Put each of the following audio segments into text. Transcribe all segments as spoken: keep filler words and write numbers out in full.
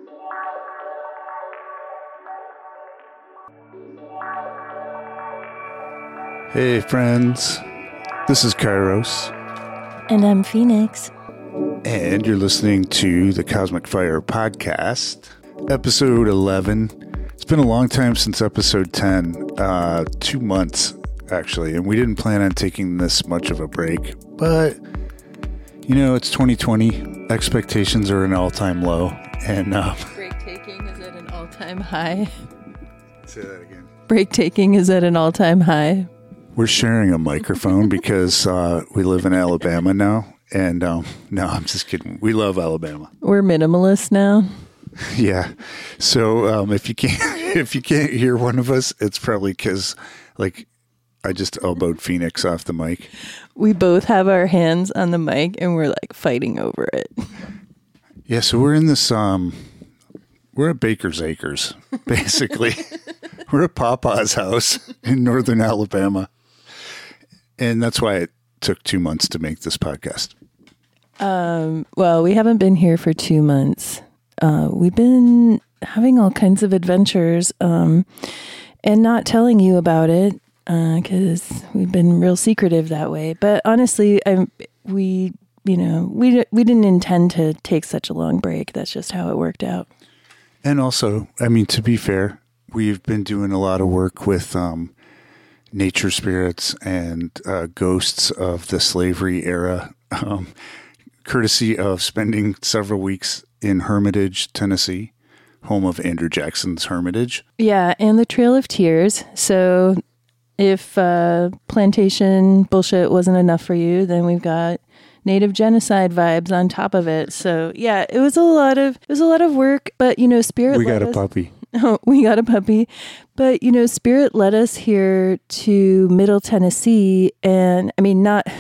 Hey friends, this is Kairos. And I'm Phoenix. And you're listening to the Cosmic Fire Podcast, episode eleven. It's been a long time since episode ten, uh, two months actually, and we didn't plan on taking this much of a break, but you know, it's twenty twenty, expectations are an all-time low, and uh, break taking is at an all-time high. Say that again. Break taking is at an all-time high. We're sharing a microphone because uh, we live in Alabama now. And um, no, I'm just kidding. We love Alabama. We're minimalists now. Yeah. So um, if you can't if you can't hear one of us, it's probably because like I just elbowed Phoenix off the mic. We both have our hands on the mic and we're like fighting over it. Yeah. So we're in this. Um, we're at Baker's Acres, basically. We're at Papa's house in northern Alabama. And that's why it took two months to make this podcast. Um, well, we haven't been here for two months. Uh, we've been having all kinds of adventures um, and not telling you about it because uh, we've been real secretive that way. But honestly, I, we, you know, we we didn't intend to take such a long break. That's just how it worked out. And also, I mean, to be fair, we've been doing a lot of work with um, nature spirits and uh, ghosts of the slavery era, um, courtesy of spending several weeks in Hermitage, Tennessee, home of Andrew Jackson's Hermitage. Yeah, and the Trail of Tears. So if uh, plantation bullshit wasn't enough for you, then we've got native genocide vibes on top of it. So yeah, it was a lot of it was a lot of work, but you know, Spirit. We got a us, puppy. Oh, we got a puppy, but you know, Spirit led us here to Middle Tennessee, and I mean, not.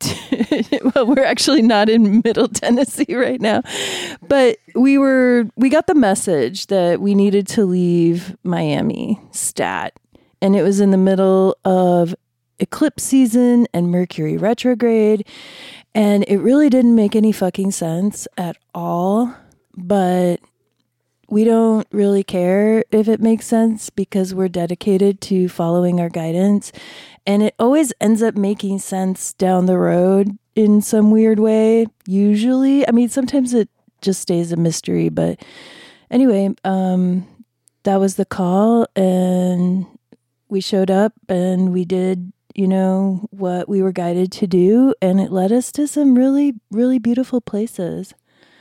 Well, we're actually not in Middle Tennessee right now, but we were. We got the message that we needed to leave Miami stat, and it was in the middle of eclipse season and Mercury retrograde. And it really didn't make any fucking sense at all, but we don't really care if it makes sense because we're dedicated to following our guidance. And it always ends up making sense down the road in some weird way, usually. I mean, sometimes it just stays a mystery, but anyway, um, that was the call and we showed up and we did you know, what we were guided to do, and it led us to some really, really beautiful places.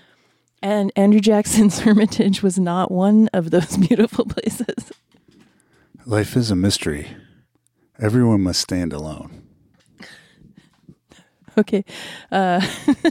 And Andrew Jackson's Hermitage was not one of those beautiful places. Life is a mystery. Everyone must stand alone. Okay. Uh.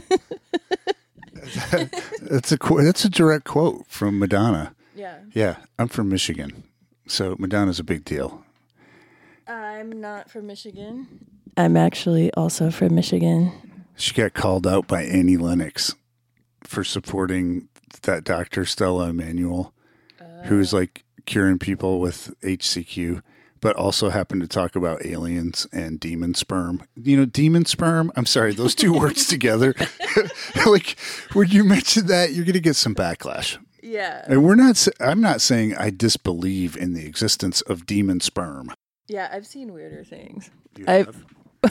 That's a that's a direct quote from Madonna. Yeah. Yeah, I'm from Michigan, so Madonna's a big deal. I'm not from Michigan. I'm actually also from Michigan. She got called out by Annie Lennox for supporting that Doctor Stella Emanuel, uh, who's like curing people with H C Q, but also happened to talk about aliens and demon sperm. You know, demon sperm? I'm sorry, those two words together. Like, when you mention that, you're going to get some backlash. Yeah. And we're not, I'm not saying I disbelieve in the existence of demon sperm. Yeah, I've seen weirder things. You I've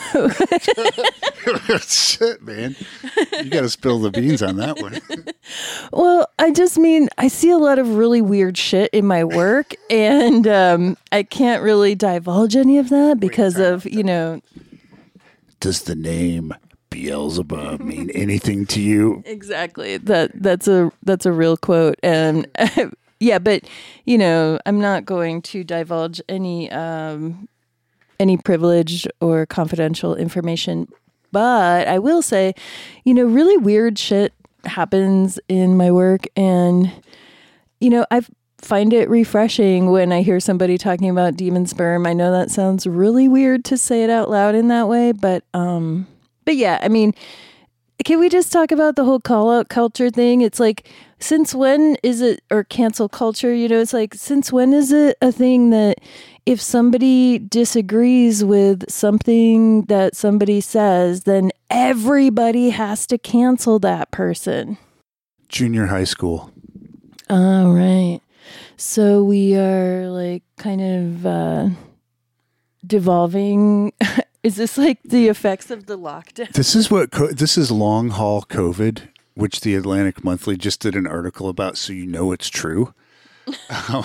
Shit, man. You got to spill the beans on that one. Well, I just mean, I see a lot of really weird shit in my work, and um, I can't really divulge any of that because Wait, of, you know. Does the name Beelzebub mean anything to you? Exactly. That that's a that's a real quote, and yeah, but you know, I'm not going to divulge any um, any privileged or confidential information, but I will say, you know, really weird shit happens in my work, and you know, I find it refreshing when I hear somebody talking about demon sperm. I know that sounds really weird to say it out loud in that way, but um, but yeah, I mean, can we just talk about the whole call out culture thing? It's like, since when is it, or cancel culture, you know, it's like, since when is it a thing that if somebody disagrees with something that somebody says, then everybody has to cancel that person? Junior high school. Oh, right. So we are like kind of uh, devolving. Is this like the effects of the lockdown? This is what co- this is long haul COVID, which the Atlantic Monthly just did an article about, so you know it's true. um,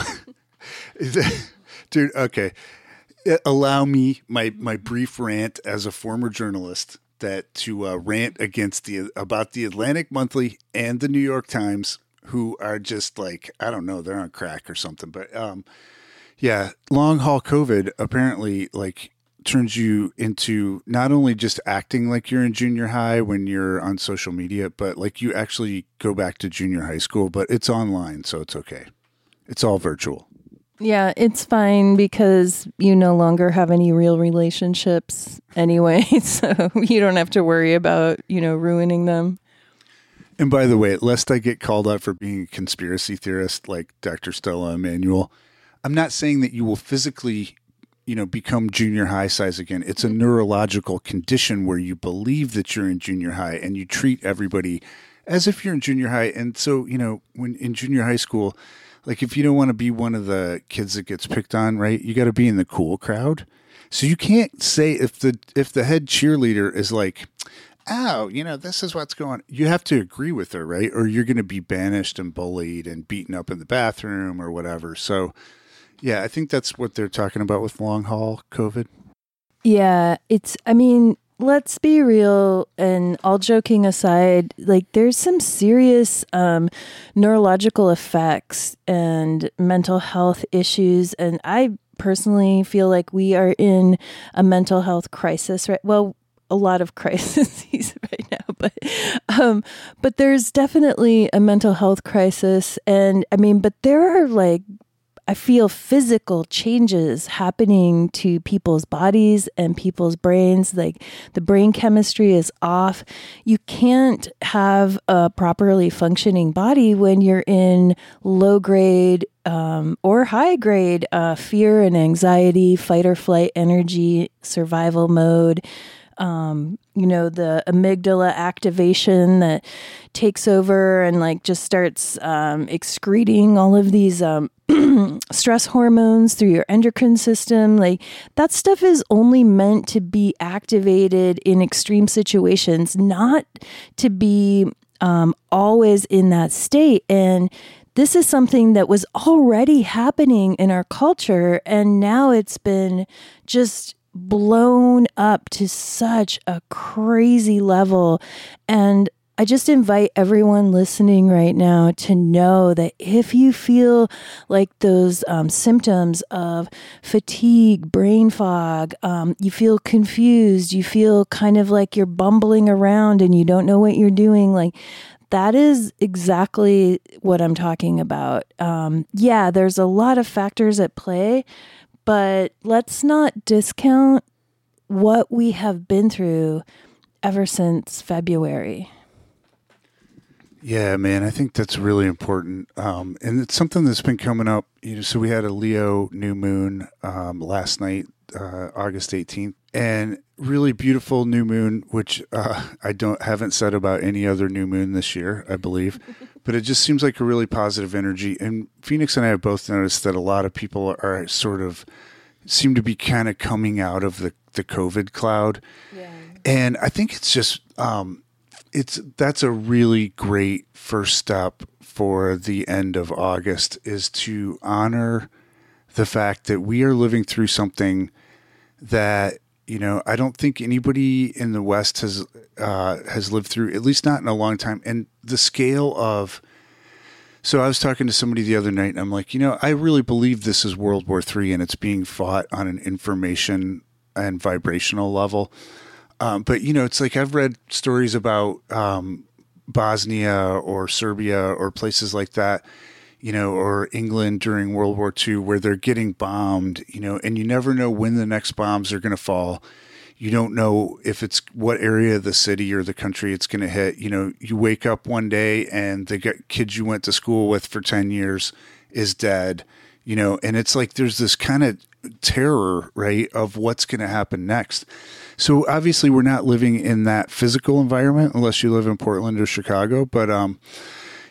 dude, okay. Allow me my my brief rant as a former journalist that to uh, rant against the about the Atlantic Monthly and the New York Times, who are just like, I don't know, they're on crack or something. But um, yeah, long haul COVID apparently like turns you into not only just acting like you're in junior high when you're on social media, but like you actually go back to junior high school, but it's online, so it's okay. It's all virtual. Yeah, it's fine because you no longer have any real relationships anyway, so you don't have to worry about, you know, ruining them. And by the way, lest I get called out for being a conspiracy theorist like Doctor Stella Immanuel, I'm not saying that you will physically, you know, become junior high size again. It's a neurological condition where you believe that you're in junior high and you treat everybody as if you're in junior high. And so, you know, when in junior high school, like if you don't want to be one of the kids that gets picked on, right, you got to be in the cool crowd. So you can't say if the if the head cheerleader is like, oh, you know, this is what's going on. You have to agree with her, right? Or you're going to be banished and bullied and beaten up in the bathroom or whatever. So, yeah, I think that's what they're talking about with long haul COVID. Yeah, it's, I mean, let's be real, and all joking aside, like there's some serious um, neurological effects and mental health issues. And I personally feel like we are in a mental health crisis, right? Well, a lot of crises right now, but um, but there's definitely a mental health crisis. And I mean, but there are like, I feel physical changes happening to people's bodies and people's brains. Like the brain chemistry is off. You can't have a properly functioning body when you're in low grade um, or high grade uh, fear and anxiety, fight or flight energy, survival mode. Um, you know, the amygdala activation that takes over and like just starts um, excreting all of these um, stress hormones through your endocrine system. Like that stuff is only meant to be activated in extreme situations, not to be um, always in that state. And this is something that was already happening in our culture, and now it's been just blown up to such a crazy level. And I just invite everyone listening right now to know that if you feel like those um, symptoms of fatigue, brain fog, um, you feel confused, you feel kind of like you're bumbling around and you don't know what you're doing, like that is exactly what I'm talking about. Um, yeah, there's a lot of factors at play, but let's not discount what we have been through ever since February. Yeah, man, I think that's really important. Um, and it's something that's been coming up. You know, so we had a Leo new moon um, last night, uh, August eighteenth, and really beautiful new moon, which uh, I don't haven't said about any other new moon this year, I believe. But it just seems like a really positive energy. And Phoenix and I have both noticed that a lot of people are sort of seem to be kind of coming out of the, the COVID cloud. Yeah. And I think it's just, um, it's, that's a really great first step for the end of August, is to honor the fact that we are living through something that, you know, I don't think anybody in the West has, uh, has lived through, at least not in a long time. And the scale of, so I was talking to somebody the other night and I'm like, you know, I really believe this is World War Three and it's being fought on an information and vibrational level. Um, but, you know, it's like I've read stories about um, Bosnia or Serbia or places like that, you know, or England during World War Two, where they're getting bombed, you know, and you never know when the next bombs are going to fall. You don't know if it's what area of the city or the country it's going to hit. You know, you wake up one day and the kids you went to school with for ten years is dead, you know, and it's like there's this kind of terror, right, of what's going to happen next. So obviously we're not living in that physical environment unless you live in Portland or Chicago. But, um,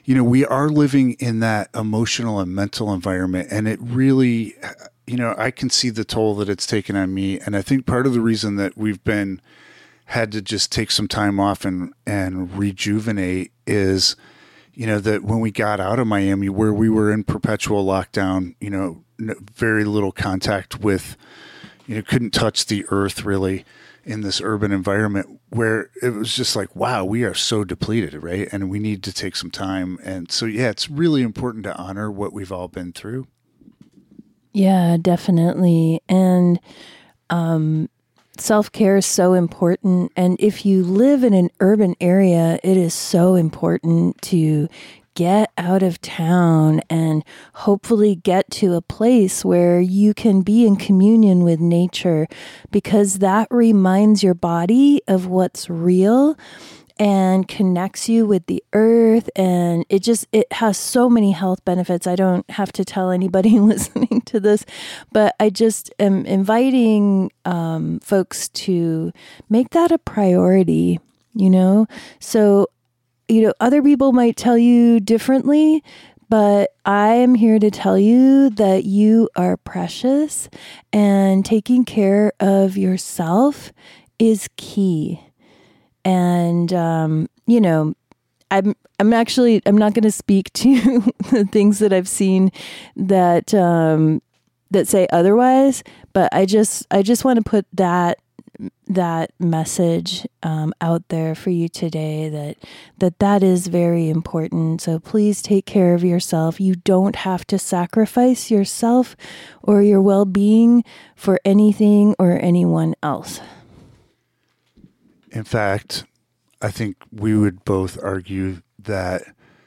you know, we are living in that emotional and mental environment, and it really, you know, I can see the toll that it's taken on me. And I think part of the reason that we've been had to just take some time off and, and rejuvenate is, you know, that when we got out of Miami, where we were in perpetual lockdown, you know, very little contact with, you know, couldn't touch the earth really in this urban environment, where it was just like, wow, we are so depleted, right? And we need to take some time. And so, yeah, it's really important to honor what we've all been through. Yeah, definitely. And, um, self-care is so important. And if you live in an urban area, it is so important to get out of town and hopefully get to a place where you can be in communion with nature, because that reminds your body of what's real and connects you with the earth. And it just, it has so many health benefits. I don't have to tell anybody listening to this, but I just am inviting um, folks to make that a priority, you know? So, you know, other people might tell you differently, but I am here to tell you that you are precious, and taking care of yourself is key. And, um, you know, I'm, I'm actually, I'm not going to speak to the things that I've seen that, um, that say otherwise, but I just, I just want to put that, that message, um, out there for you today, that, that that is very important. So please take care of yourself. You don't have to sacrifice yourself or your well-being for anything or anyone else. In fact, I think we would both argue that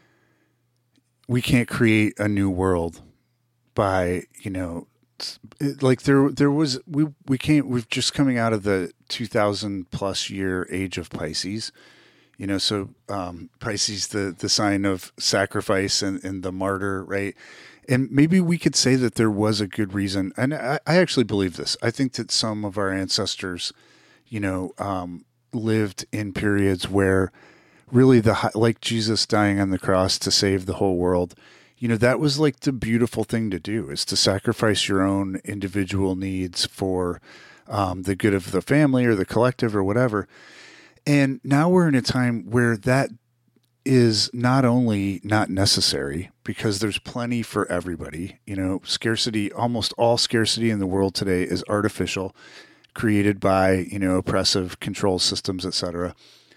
we can't create a new world by, you know, it, like there, there was, we, we can't, we've just coming out of the two thousand plus year age of Pisces, you know, so, um, Pisces, the, the sign of sacrifice and, and the martyr, right? And maybe we could say that there was a good reason. And I, I actually believe this. I think that some of our ancestors, you know, um, lived in periods where really the, like Jesus dying on the cross to save the whole world, you know, that was like the beautiful thing to do, is to sacrifice your own individual needs for um, the good of the family or the collective or whatever. And now we're in a time where that is not only not necessary, because there's plenty for everybody. You know, scarcity, almost all scarcity in the world today is artificial, created by, you know, oppressive control systems, et cetera.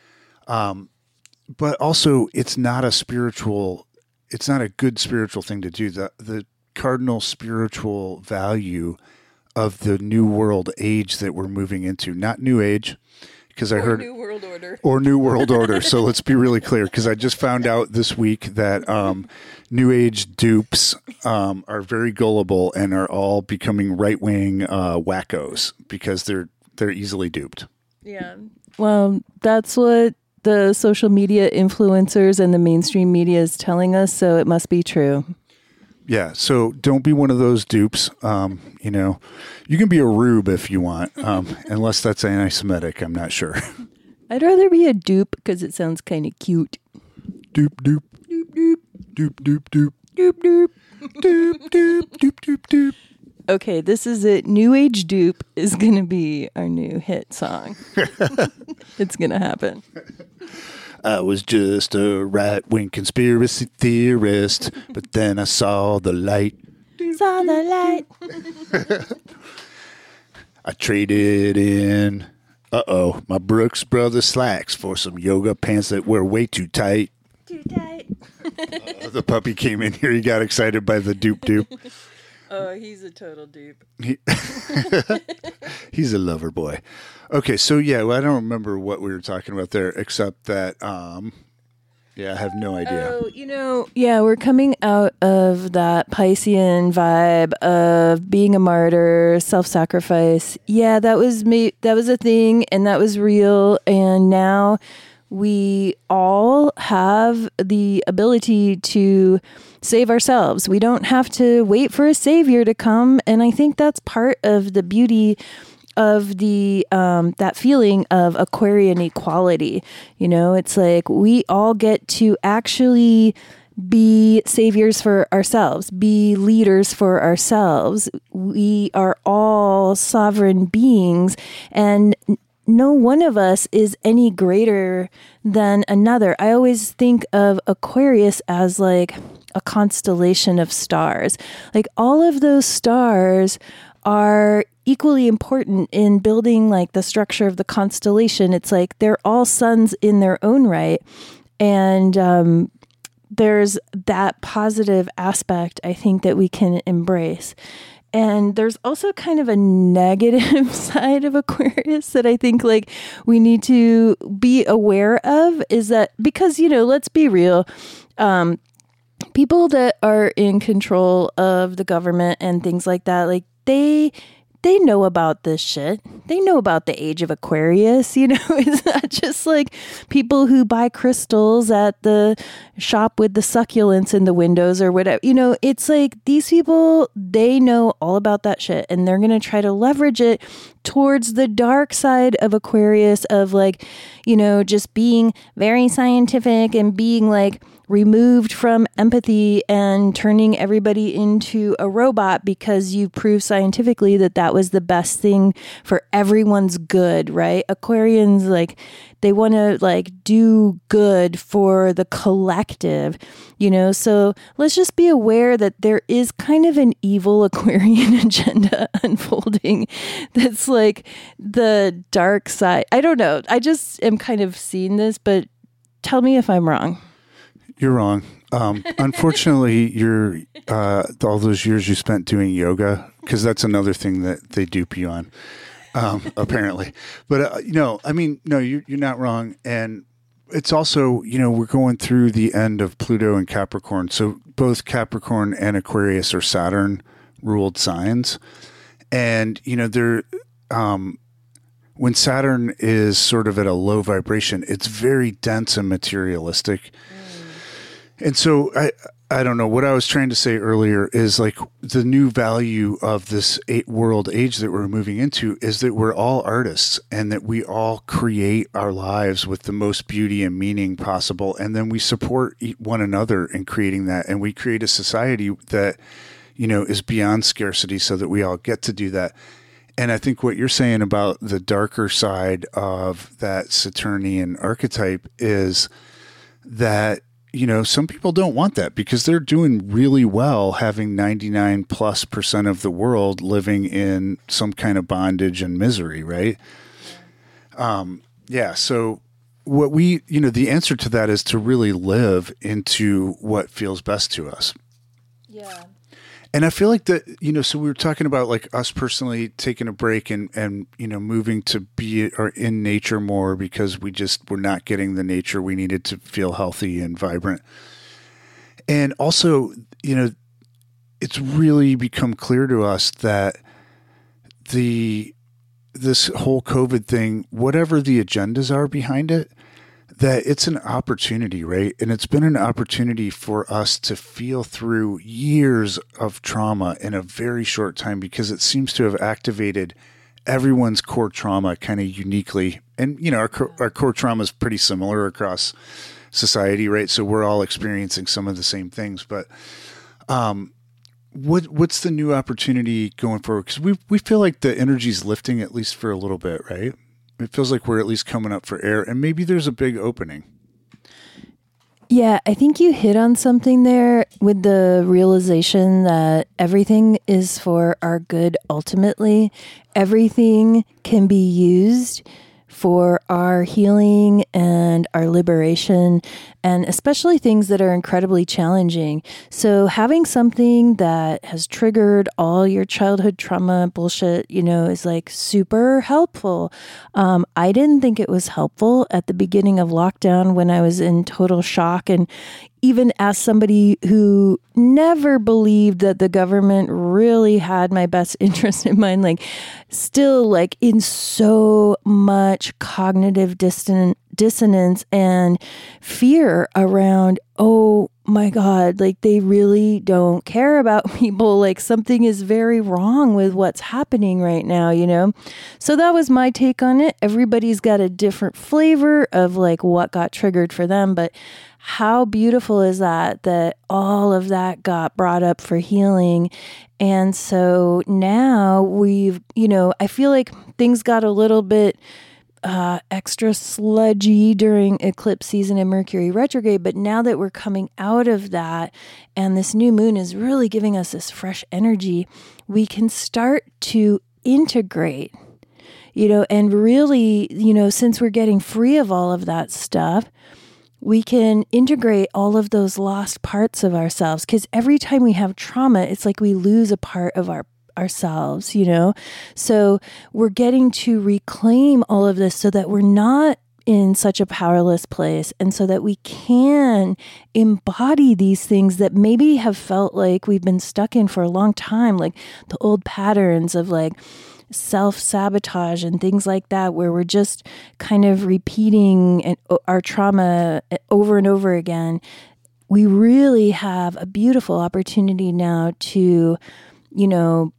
Um, but also it's not a spiritual, it's not a good spiritual thing to do. The, the cardinal spiritual value of the new world age that we're moving into, not new age, because I or heard New World Order or New World Order. So let's be really clear, because I just found out this week that um, New Age dupes um, are very gullible and are all becoming right wing uh, wackos because they're they're easily duped. Yeah. Well, that's what the social media influencers and the mainstream media is telling us, so it must be true. Yeah, so don't be one of those dupes. Um, you know, you can be a rube if you want, um, unless that's anti-Semitic. I'm not sure. I'd rather be a dupe because it sounds kind of cute. Dupe, dupe, Doop, doop, dupe, dupe, dupe, doop, doop. dupe, dupe, dupe, dupe, dupe. Okay, this is it. New Age Dupe is going to be our new hit song. It's going to happen. I was just a right-wing conspiracy theorist, but then I saw the light. Saw the light. I traded in, uh-oh, my Brooks Brothers slacks for some yoga pants that were way too tight. Too tight. Uh, the puppy came in here. He got excited by the dupe dupe. Oh, he's a total dupe. He, he's a lover boy. Okay, so yeah, well, I don't remember what we were talking about there, except that, um, yeah, I have no idea. Oh, you know, yeah, we're coming out of that Piscean vibe of being a martyr, self-sacrifice. Yeah, that was me. That was a thing, and that was real. And now we all have the ability to save ourselves. We don't have to wait for a savior to come. And I think that's part of the beauty of the um, that feeling of Aquarian equality. You know, it's like we all get to actually be saviors for ourselves, be leaders for ourselves. We are all sovereign beings, and no one of us is any greater than another. I always think of Aquarius as like a constellation of stars. Like all of those stars are equally important in building like the structure of the constellation. It's like they're all suns in their own right. And um, there's that positive aspect, I think, that we can embrace. And there's also kind of a negative side of Aquarius that I think like we need to be aware of, is that because, you know, let's be real, um, people that are in control of the government and things like that, like they they know about this shit. They know about the age of Aquarius. You know, it's not just like people who buy crystals at the shop with the succulents in the windows or whatever. You know, it's like these people, they know all about that shit, and they're going to try to leverage it towards the dark side of Aquarius of like, you know, just being very scientific and being like removed from empathy and turning everybody into a robot because you proved scientifically that that was the best thing for everyone's good, right? Aquarians, like, they want to like do good for the collective, you know? So let's just be aware that there is kind of an evil Aquarian agenda unfolding that's like the dark side. I don't know. I just am kind of seeing this, but tell me if I'm wrong. You're wrong. Um, unfortunately, you're uh, all those years you spent doing yoga, because that's another thing that they dupe you on, um, apparently. But, uh, you know, I mean, no, you're, you're not wrong. And it's also, you know, we're going through the end of Pluto and Capricorn. So both Capricorn and Aquarius are Saturn ruled signs. And, you know, they're, um, when Saturn is sort of at a low vibration, it's very dense and materialistic. And so I I don't know, what I was trying to say earlier is like the new value of this eight world age that we're moving into is that we're all artists, and that we all create our lives with the most beauty and meaning possible. And then we support one another in creating that. And we create a society that, you know, is beyond scarcity so that we all get to do that. And I think what you're saying about the darker side of that Saturnian archetype is that, you know, some people don't want that because they're doing really well having ninety-nine plus percent of the world living in some kind of bondage and misery, right? Um, yeah. So what we, you know, the answer to that is to really live into what feels best to us. Yeah. And I feel like that, you know, so we were talking about like us personally taking a break and, and, you know, moving to be or in nature more because we just were not getting the nature we needed to feel healthy and vibrant. And also, you know, it's really become clear to us that the, this whole COVID thing, whatever the agendas are behind it, that it's an opportunity, right? And it's been an opportunity for us to feel through years of trauma in a very short time, because it seems to have activated everyone's core trauma kind of uniquely. And, you know, our, our core trauma is pretty similar across society, right? So we're all experiencing some of the same things. But um, what what's the new opportunity going forward? Because we we feel like the energy's lifting at least for a little bit, right? It feels like we're at least coming up for air, and maybe there's a big opening. Yeah, I think you hit on something there with the realization that everything is for our good ultimately. Everything can be used for our healing and our liberation, and especially things that are incredibly challenging. So having something that has triggered all your childhood trauma bullshit, you know, is like super helpful. Um, I didn't think it was helpful at the beginning of lockdown when I was in total shock. And even as somebody who never believed that the government really had my best interest in mind, like still like in so much cognitive disson- dissonance and fear around, oh my God, like they really don't care about people. Like something is very wrong with what's happening right now, you know? So that was my take on it. Everybody's got a different flavor of like what got triggered for them, but how beautiful is that, that all of that got brought up for healing. And so now we've, you know, I feel like things got a little bit uh, extra sludgy during eclipse season and Mercury retrograde. But now that we're coming out of that and this new moon is really giving us this fresh energy, we can start to integrate, you know, and really, you know, since we're getting free of all of that stuff, we can integrate all of those lost parts of ourselves. Because every time we have trauma, it's like we lose a part of our ourselves, you know? So we're getting to reclaim all of this so that we're not in such a powerless place, and so that we can embody these things that maybe have felt like we've been stuck in for a long time, like the old patterns of like self-sabotage and things like that, where we're just kind of repeating our trauma over and over again. We really have a beautiful opportunity now to, you know,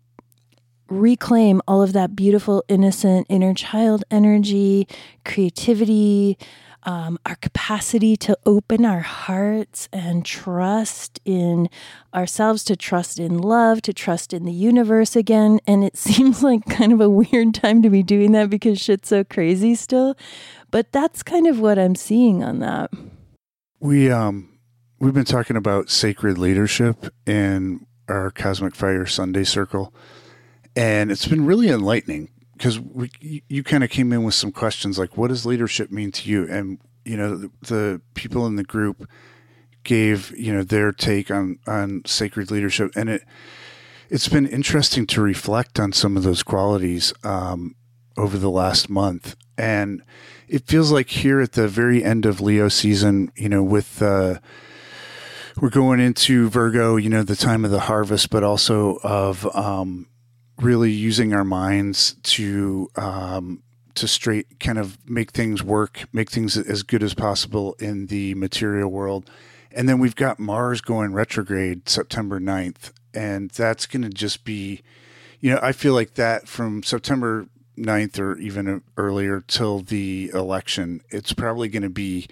reclaim all of that beautiful, innocent inner child energy, creativity, um, our capacity to open our hearts and trust in ourselves, to trust in love, to trust in the universe again. And it seems like kind of a weird time to be doing that because shit's so crazy still. But that's kind of what I'm seeing on that. We, um, we've been talking about sacred leadership in our Cosmic Fire Sunday Circle. And it's been really enlightening because we, you, you kind of came in with some questions like, what does leadership mean to you? And, you know, the, the people in the group gave, you know, their take on, on sacred leadership. And it, it's been interesting to reflect on some of those qualities um, over the last month. And it feels like here at the very end of Leo season, you know, with, uh, we're going into Virgo, you know, the time of the harvest, but also of, um, really using our minds to um, to straight kind of make things work, make things as good as possible in the material world. And then we've got Mars going retrograde September ninth. And that's going to just be, you know, I feel like that from September ninth or even earlier till the election, it's probably going to be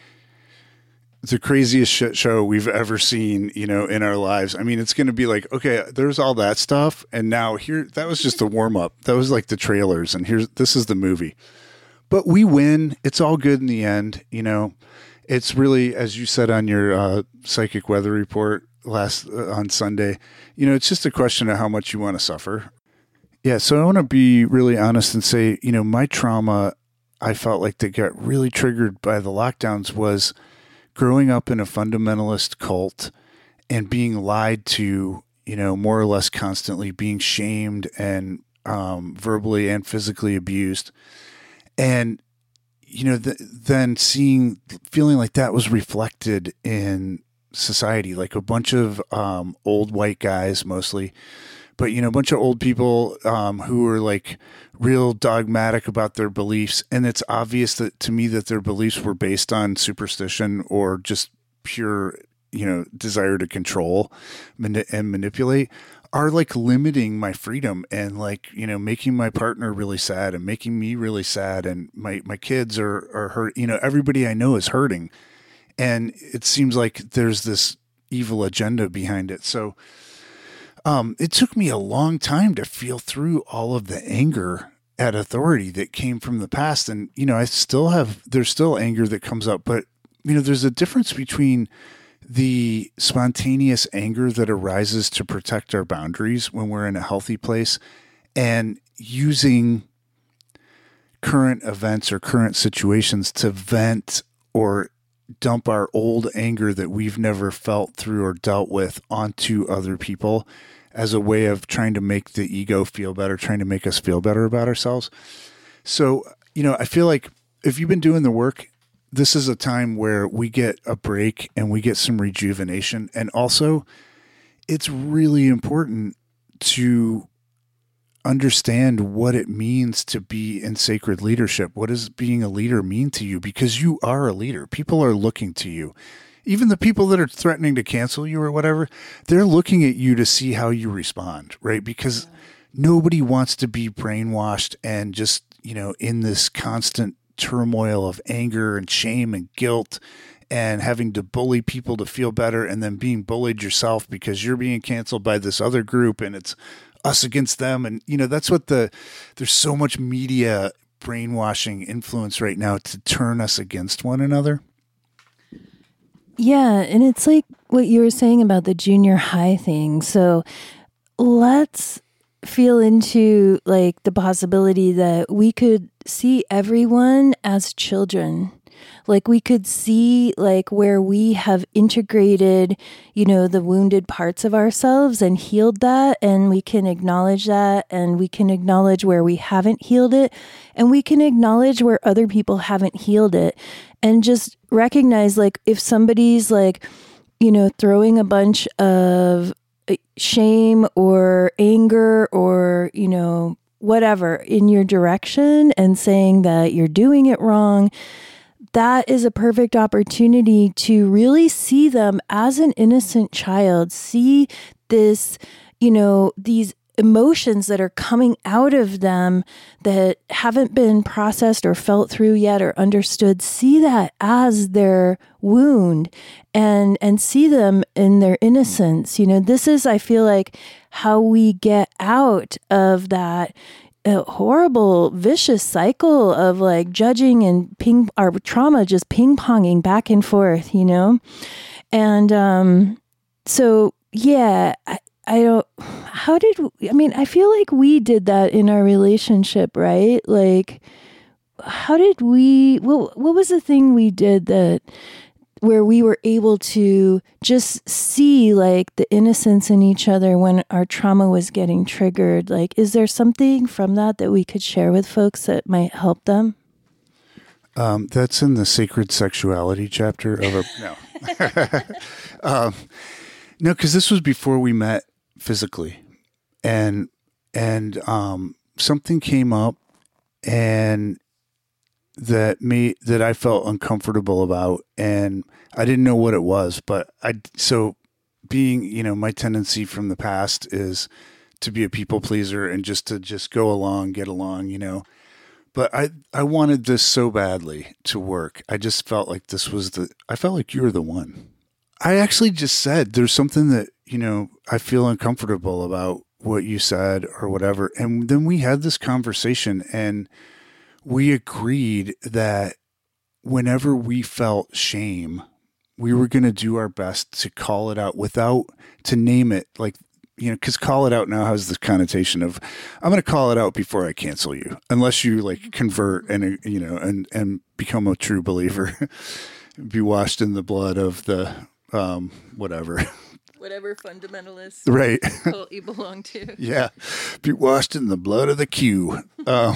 the craziest shit show we've ever seen, you know, in our lives. I mean, it's going to be like, okay, there's all that stuff. And now here, that was just the warm up. That was like the trailers. And here's, this is the movie, but we win. It's all good in the end. You know, it's really, as you said on your uh, psychic weather report last uh, on Sunday, you know, it's just a question of how much you want to suffer. Yeah. So I want to be really honest and say, you know, my trauma, I felt like that got really triggered by the lockdowns was growing up in a fundamentalist cult and being lied to, you know, more or less constantly, being shamed and um, verbally and physically abused. And, you know, the, then seeing, feeling like that was reflected in society, like a bunch of um, old white guys mostly, but, you know, a bunch of old people um, who were like real dogmatic about their beliefs. And it's obvious that to me that their beliefs were based on superstition or just pure, you know, desire to control mani- and manipulate, are like limiting my freedom and like, you know, making my partner really sad and making me really sad. And my, my kids are, are hurt. You know, everybody I know is hurting. And it seems like there's this evil agenda behind it. So, Um, it took me a long time to feel through all of the anger at authority that came from the past. And, you know, I still have, there's still anger that comes up, but, you know, there's a difference between the spontaneous anger that arises to protect our boundaries when we're in a healthy place and using current events or current situations to vent or dump our old anger that we've never felt through or dealt with onto other people as a way of trying to make the ego feel better, trying to make us feel better about ourselves. So, you know, I feel like if you've been doing the work, this is a time where we get a break and we get some rejuvenation. And also it's really important to understand what it means to be in sacred leadership. What does being a leader mean to you? Because you are a leader. People are looking to you. Even the people that are threatening to cancel you or whatever, they're looking at you to see how you respond, right? Because nobody wants to be brainwashed and just, you know, in this constant turmoil of anger and shame and guilt and having to bully people to feel better and then being bullied yourself because you're being canceled by this other group and it's us against them. And, you know, that's what the, there's so much media brainwashing influence right now to turn us against one another. Yeah. And it's like what you were saying about the junior high thing. So let's feel into like the possibility that we could see everyone as children. Like we could see like where we have integrated, you know, the wounded parts of ourselves and healed that. And we can acknowledge that. And we can acknowledge where we haven't healed it. And we can acknowledge where other people haven't healed it. And just recognize like if somebody's like, you know, throwing a bunch of shame or anger or, you know, whatever in your direction and saying that you're doing it wrong, that is a perfect opportunity to really see them as an innocent child, see this, you know, these emotions that are coming out of them that haven't been processed or felt through yet or understood, see that as their wound and and see them in their innocence. You know, this is, I feel like, how we get out of that a horrible, vicious cycle of like judging and ping, our trauma just ping ponging back and forth, you know? And um, so, yeah, I, I don't, how did, I mean, I feel like we did that in our relationship, right? Like, how did we, what, what was the thing we did that, where we were able to just see like the innocence in each other when our trauma was getting triggered? Like, is there something from that that we could share with folks that might help them? Um, that's in the sacred sexuality chapter of a, no. um, no, because this was before we met physically. And, and um, something came up and that me that I felt uncomfortable about, and I didn't know what it was, but I so being, you know, my tendency from the past is to be a people pleaser and just to just go along, get along, you know. But I I wanted this so badly to work. I just felt like this was the I felt like you were the one. I actually just said there's something that, you know, I feel uncomfortable about what you said or whatever. And then we had this conversation and we agreed that whenever we felt shame, we were going to do our best to call it out without, to name it, like, you know, because call it out now has this connotation of, I'm going to call it out before I cancel you, unless you like convert and, you know, and, and become a true believer, be washed in the blood of the, um, whatever. Whatever fundamentalist right. cult you belong to. Yeah. Be washed in the blood of the Q. Um,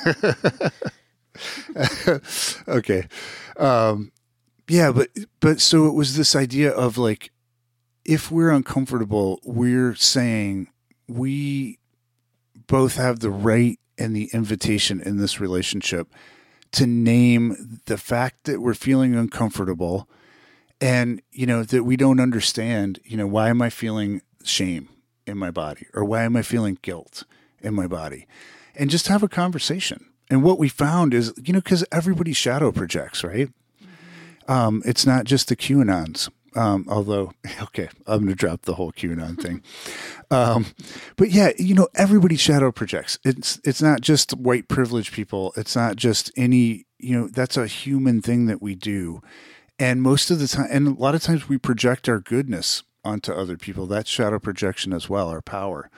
okay. Um, yeah, but, but so it was this idea of like, if we're uncomfortable, we're saying we both have the right and the invitation in this relationship to name the fact that we're feeling uncomfortable. And, you know, that we don't understand, you know, why am I feeling shame in my body? Or why am I feeling guilt in my body? And just have a conversation. And what we found is, you know, because everybody shadow projects, right? Mm-hmm. Um, it's not just the QAnons. Um, although, okay, I'm going to drop the whole QAnon thing. Um, but yeah, you know, everybody shadow projects. It's, it's not just white privileged people. It's not just any, you know, that's a human thing that we do. And most of the time, and a lot of times we project our goodness onto other people. That's shadow projection as well, our power.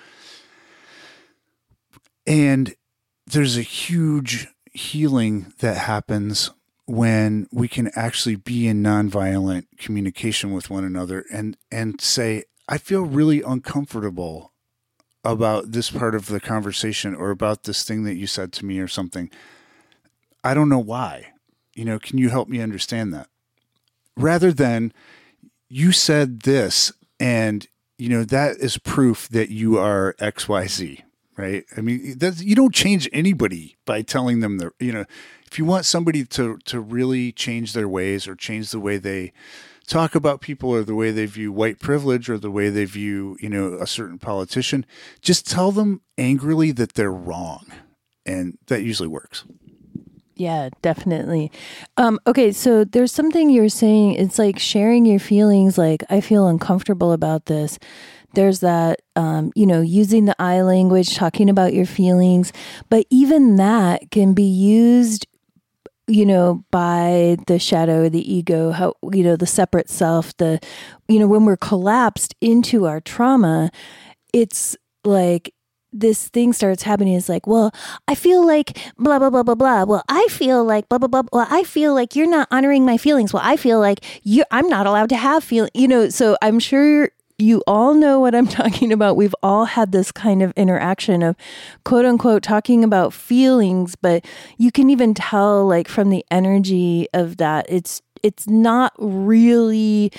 And there's a huge healing that happens when we can actually be in nonviolent communication with one another and, and say, I feel really uncomfortable about this part of the conversation or about this thing that you said to me or something. I don't know why. You know, can you help me understand that? Rather than you said this and, you know, that is proof that you are X Y Z, right? I mean, that's, you don't change anybody by telling them the, you know, if you want somebody to, to really change their ways or change the way they talk about people or the way they view white privilege or the way they view, you know, a certain politician, just tell them angrily that they're wrong. And that usually works. Yeah, definitely. Um, okay, so there's something you're saying. It's like sharing your feelings. Like, I feel uncomfortable about this. There's that, um, you know, using the I language, talking about your feelings. But even that can be used, you know, by the shadow, the ego, how, you know, the separate self, the, you know, when we're collapsed into our trauma, it's like, this thing starts happening. It's like, well, I feel like blah, blah, blah, blah, blah. Well, I feel like blah, blah, blah. Well, I feel like you're not honoring my feelings. Well, I feel like you I'm not allowed to have feelings, you know, so I'm sure you all know what I'm talking about. We've all had this kind of interaction of quote unquote talking about feelings, but you can even tell like from the energy of that, it's, it's not really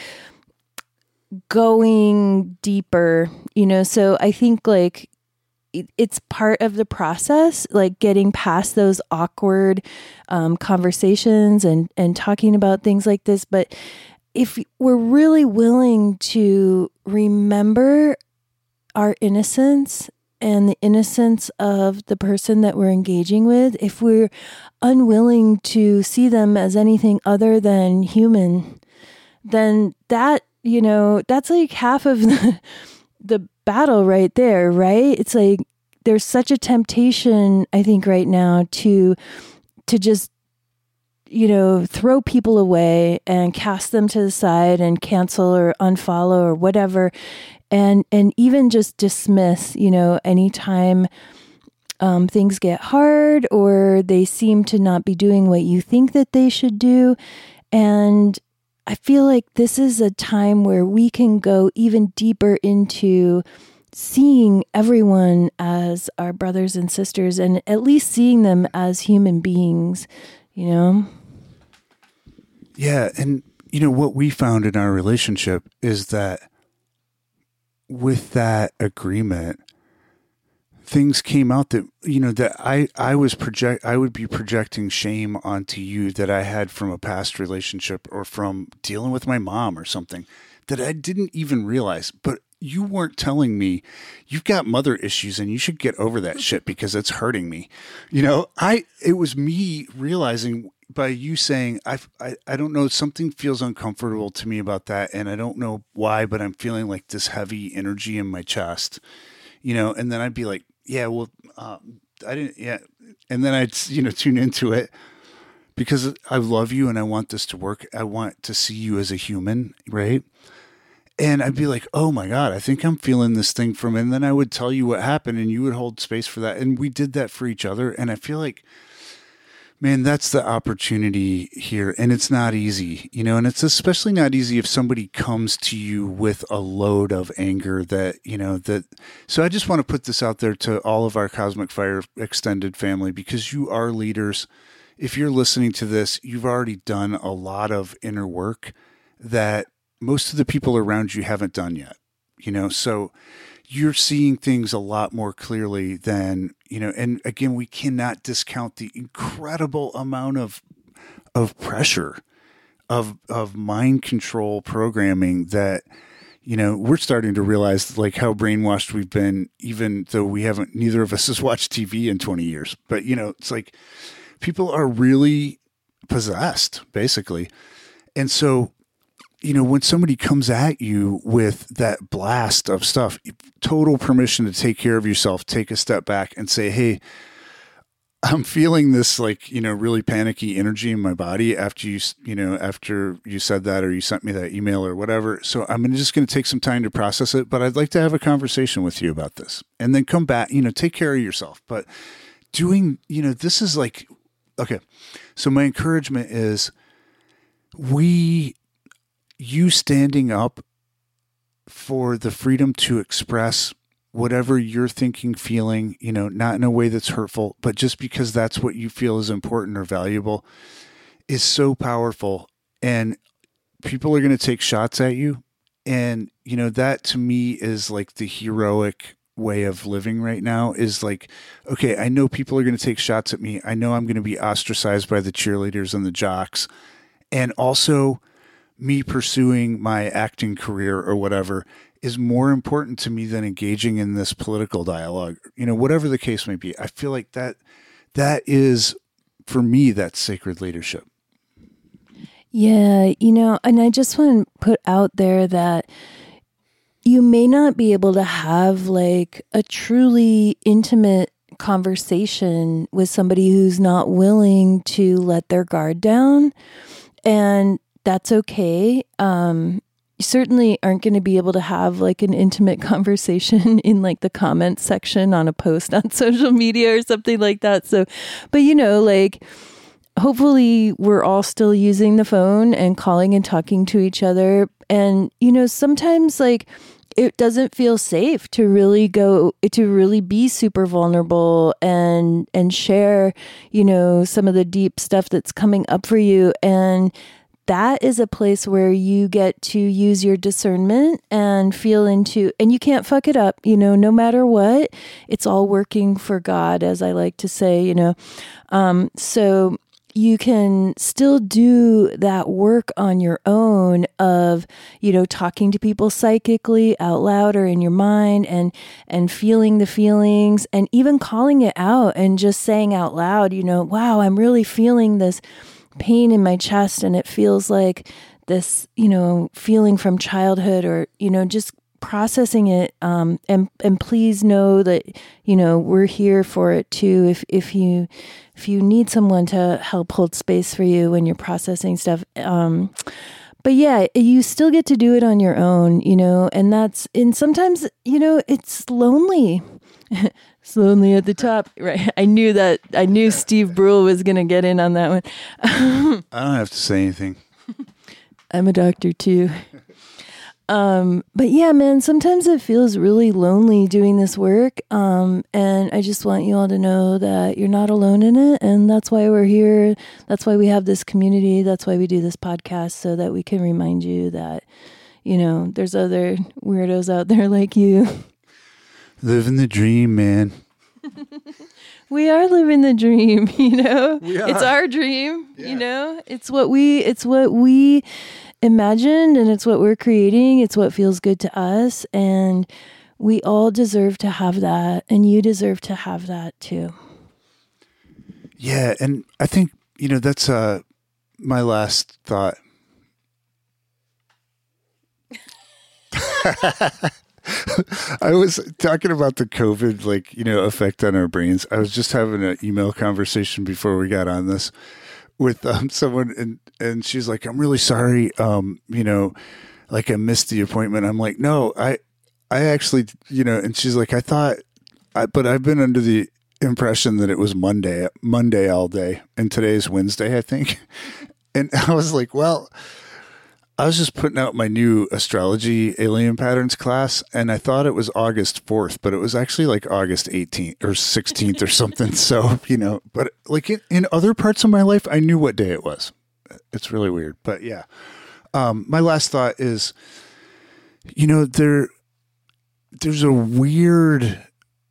going deeper, you know? So I think like, it's part of the process, like getting past those awkward um, conversations and, and talking about things like this. But if we're really willing to remember our innocence and the innocence of the person that we're engaging with, if we're unwilling to see them as anything other than human, then that, you know, that's like half of the, the battle right there, right? It's like there's such a temptation, I think, right now to to just, you know, throw people away and cast them to the side and cancel or unfollow or whatever, and and even just dismiss, you know, anytime um, things get hard or they seem to not be doing what you think that they should do. And I feel like this is a time where we can go even deeper into seeing everyone as our brothers and sisters and at least seeing them as human beings, you know? Yeah. And, you know, what we found in our relationship is that with that agreement, things came out that, you know, that I, I was project, I would be projecting shame onto you that I had from a past relationship or from dealing with my mom or something that I didn't even realize. But you weren't telling me you've got mother issues and you should get over that shit because it's hurting me. You know, I, it was me realizing by you saying, I, I, I don't know, something feels uncomfortable to me about that. And I don't know why, but I'm feeling like this heavy energy in my chest, you know, and then I'd be like, yeah, well, um, I didn't, yeah. And then I'd, you know, tune into it because I love you and I want this to work. I want to see you as a human, right? And I'd be like, oh my God, I think I'm feeling this thing from, and then I would tell you what happened and you would hold space for that. And we did that for each other. And I feel like, man, that's the opportunity here. And it's not easy, you know, and it's especially not easy if somebody comes to you with a load of anger that, you know, that, so I just want to put this out there to all of our Cosmic Fire extended family, because you are leaders. If you're listening to this, you've already done a lot of inner work that most of the people around you haven't done yet, you know, so you're seeing things a lot more clearly than, you know, and again, we cannot discount the incredible amount of, of pressure of, of mind control programming that, you know, we're starting to realize like how brainwashed we've been, even though we haven't, neither of us has watched T V in twenty years, but you know, it's like people are really possessed basically. And so, you know, when somebody comes at you with that blast of stuff, total permission to take care of yourself, take a step back and say, hey, I'm feeling this like, you know, really panicky energy in my body after you, you know, after you said that, or you sent me that email or whatever. So I'm just going to take some time to process it, but I'd like to have a conversation with you about this and then come back, you know, take care of yourself. But doing, you know, this is like, okay. So my encouragement is we, you standing up for the freedom to express whatever you're thinking, feeling, you know, not in a way that's hurtful, but just because that's what you feel is important or valuable is so powerful. And people are going to take shots at you. And, you know, that to me is like the heroic way of living right now is like, okay, I know people are going to take shots at me. I know I'm going to be ostracized by the cheerleaders and the jocks. And also me pursuing my acting career or whatever is more important to me than engaging in this political dialogue, you know, whatever the case may be. I feel like that, that is, for me, that's sacred leadership. Yeah, you know, and I just want to put out there that you may not be able to have like a truly intimate conversation with somebody who's not willing to let their guard down. And that's okay. Um, you certainly aren't going to be able to have like an intimate conversation in like the comments section on a post on social media or something like that. So, but you know, like hopefully we're all still using the phone and calling and talking to each other. And, you know, sometimes like it doesn't feel safe to really go, to really be super vulnerable and, and share, you know, some of the deep stuff that's coming up for you. And that is a place where you get to use your discernment and feel into, and you can't fuck it up, you know, no matter what, it's all working for God, as I like to say, you know. Um, so you can still do that work on your own of, you know, talking to people psychically out loud or in your mind and, and feeling the feelings and even calling it out and just saying out loud, you know, wow, I'm really feeling this pain in my chest and it feels like this, you know, feeling from childhood, or, you know, just processing it. Um, and, and please know that, you know, we're here for it too. If, if you, if you need someone to help hold space for you when you're processing stuff. Um, but yeah, you still get to do it on your own, you know, and that's, and sometimes, you know, it's lonely. It's lonely at the top, right? I knew that. I knew Steve Brule was going to get in on that one. I don't have to say anything. I'm a doctor too. Um, but yeah, man, sometimes it feels really lonely doing this work. Um, and I just want you all to know that you're not alone in it. And that's why we're here. That's why we have this community. That's why we do this podcast, so that we can remind you that, you know, there's other weirdos out there like you. Living the dream, man. We are living the dream, you know. It's our dream, yeah. You know. It's what we it's what we imagined, and it's what we're creating. It's what feels good to us, and we all deserve to have that, and you deserve to have that too. Yeah, and I think, you know, that's uh my last thought. I was talking about the COVID, like, you know, effect on our brains. I was just having an email conversation before we got on this with um, someone, and, and she's like, I'm really sorry. Um, you know, like I missed the appointment. I'm like, no, I, I actually, you know, and she's like, I thought, I, but I've been under the impression that it was Monday, Monday all day, and today's Wednesday, I think. And I was like, well, I was just putting out my new astrology alien patterns class, and I thought it was August fourth, but it was actually like August eighteenth or sixteenth or something. So, you know, but like in, in other parts of my life, I knew what day it was. It's really weird. But yeah, um, my last thought is, you know, there, there's a weird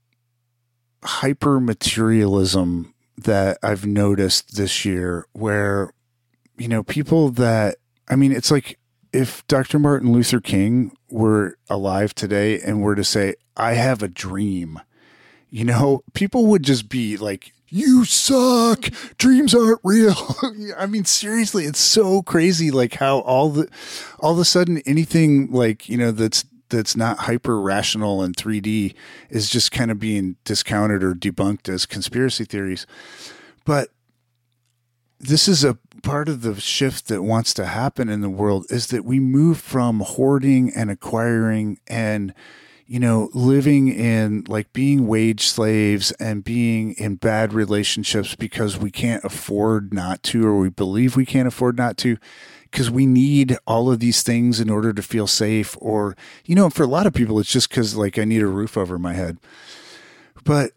hyper materialism that I've noticed this year where, you know, people that, I mean, it's like if Doctor Martin Luther King were alive today and were to say, I have a dream, you know, people would just be like, you suck. Dreams aren't real. I mean, seriously, it's so crazy. Like how all the, all of a sudden anything like, you know, that's, that's not hyper rational and three D is just kind of being discounted or debunked as conspiracy theories. But this is a part of the shift that wants to happen in the world, is that we move from hoarding and acquiring and, you know, living in like being wage slaves and being in bad relationships because we can't afford not to, or we believe we can't afford not to, because we need all of these things in order to feel safe. Or, you know, for a lot of people, it's just because like I need a roof over my head. But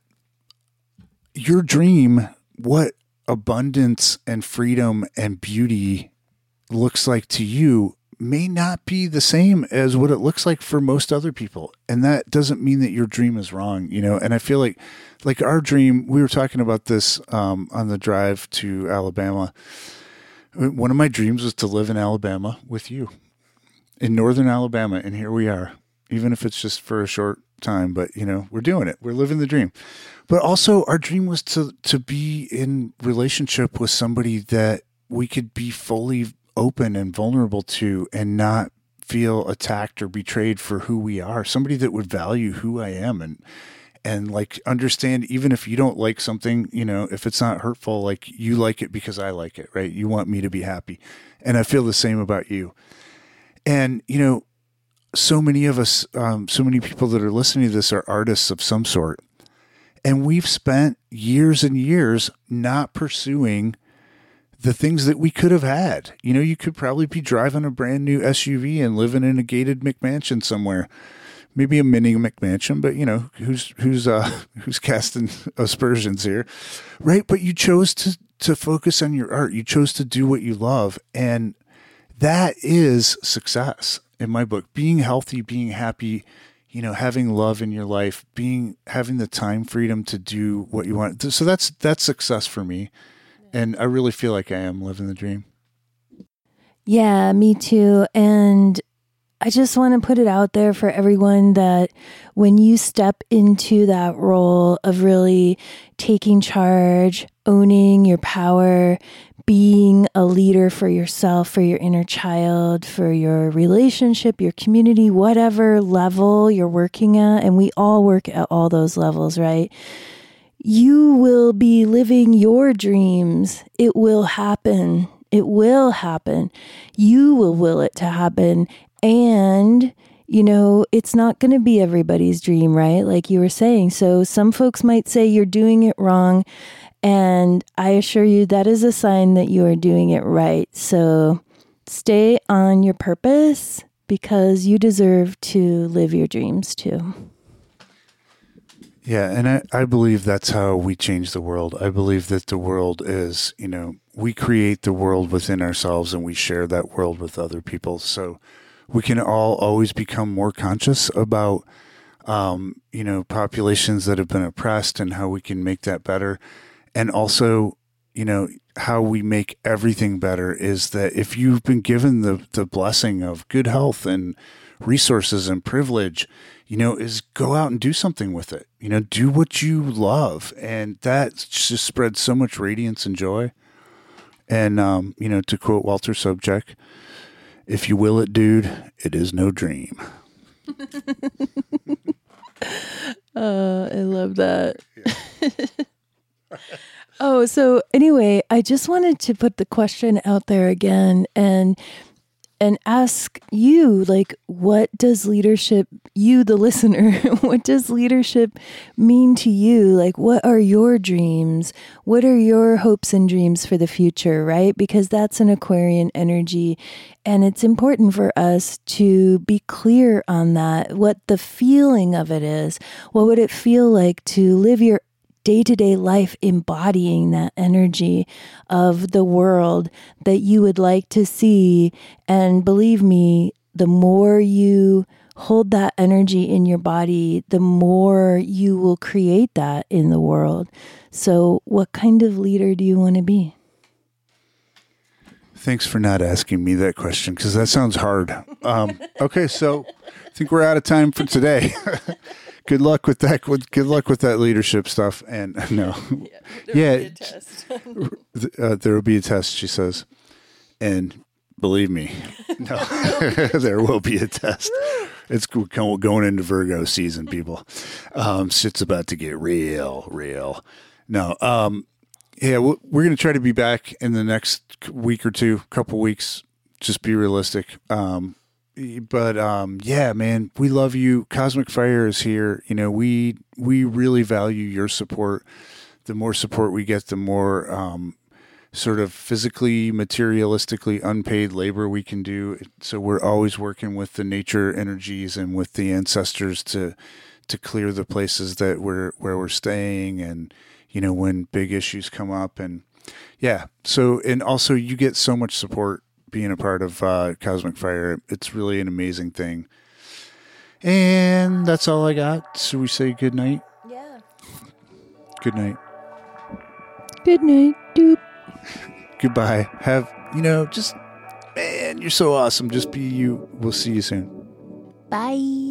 your dream, what abundance and freedom and beauty looks like to you, may not be the same as what it looks like for most other people. And that doesn't mean that your dream is wrong, you know? And I feel like, like our dream, we were talking about this um, on the drive to Alabama. One of my dreams was to live in Alabama with you, in northern Alabama. And here we are, even if it's just for a short time, but you know, we're doing it. We're living the dream. But also our dream was to, to be in relationship with somebody that we could be fully open and vulnerable to and not feel attacked or betrayed for who we are. Somebody that would value who I am and, and like understand, even if you don't like something, you know, if it's not hurtful, like you like it because I like it, right? You want me to be happy. And I feel the same about you. And, you know, so many of us, um, so many people that are listening to this are artists of some sort. And we've spent years and years not pursuing the things that we could have had. You know, you could probably be driving a brand new S U V and living in a gated McMansion somewhere, maybe a mini McMansion, but you know, who's, who's, uh, who's casting aspersions here, right? But you chose to, to focus on your art. You chose to do what you love. And that is success in my book. Being healthy, being happy, you know, having love in your life, being, having the time freedom to do what you want. So that's, that's success for me. And I really feel like I am living the dream. Yeah, me too. And I just want to put it out there for everyone that when you step into that role of really taking charge, owning your power, being a leader for yourself, for your inner child, for your relationship, your community, whatever level you're working at, and we all work at all those levels, right? You will be living your dreams. It will happen. It will happen. You will will it to happen. And, you know, it's not going to be everybody's dream, right? Like you were saying. So some folks might say you're doing it wrong. And I assure you that is a sign that you are doing it right. So stay on your purpose because you deserve to live your dreams too. Yeah, and I, I believe that's how we change the world. I believe that the world is, you know, we create the world within ourselves and we share that world with other people. So we can all always become more conscious about, um, you know, populations that have been oppressed and how we can make that better. And also, you know, how we make everything better is that if you've been given the, the blessing of good health and resources and privilege, you know, is go out and do something with it. You know, do what you love. And that just spreads so much radiance and joy. And, um, you know, to quote Walter Sobchak, if you will it, dude, it is no dream. uh, I love that. Yeah. Oh, so anyway, I just wanted to put the question out there again and and ask you, like, what does leadership, you, the listener, what does leadership mean to you? Like, what are your dreams? What are your hopes and dreams for the future, right? Because that's an Aquarian energy. And it's important for us to be clear on that, what the feeling of it is. What would it feel like to live your day-to-day life embodying that energy of the world that you would like to see? And believe me, the more you hold that energy in your body, the more you will create that in the world. So what kind of leader do you want to be? Thanks for not asking me that question, because that sounds hard. Um, okay, so I think we're out of time for today. Good luck with that. Good luck with that leadership stuff. And no, yeah, yeah test. uh, there will be a test, she says. And believe me, no, there will be a test. It's going into Virgo season, people. Um, shit's about to get real, real. No, um, yeah, we're going to try to be back in the next week or two, couple weeks. Just be realistic. Um, But, um, yeah, man, we love you. Cosmic Fire is here. You know, we, we really value your support. The more support we get, the more, um, sort of physically, materialistically unpaid labor we can do. So we're always working with the nature energies and with the ancestors to, to clear the places that we're, where we're staying. And, you know, when big issues come up and yeah. So, and also you get so much support being a part of uh, Cosmic Fire. It's really an amazing thing. And that's all I got. So we say good night. Yeah. Good night. Good night. Doop. Goodbye. Have, you know, just, man, you're so awesome. Just be you. We'll see you soon. Bye.